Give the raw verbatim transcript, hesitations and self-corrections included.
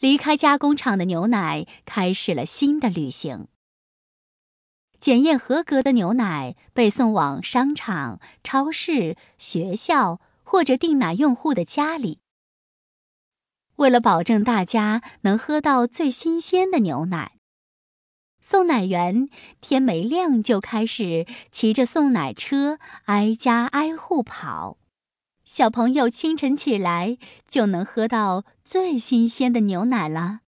离开加工厂的牛奶开始了新的旅行。检验合格的牛奶被送往商场、超市、学校或者订奶用户的家里。为了保证大家能喝到最新鲜的牛奶，送奶员天没亮就开始骑着送奶车挨家挨户跑。小朋友清晨起来就能喝到最新鲜的牛奶了。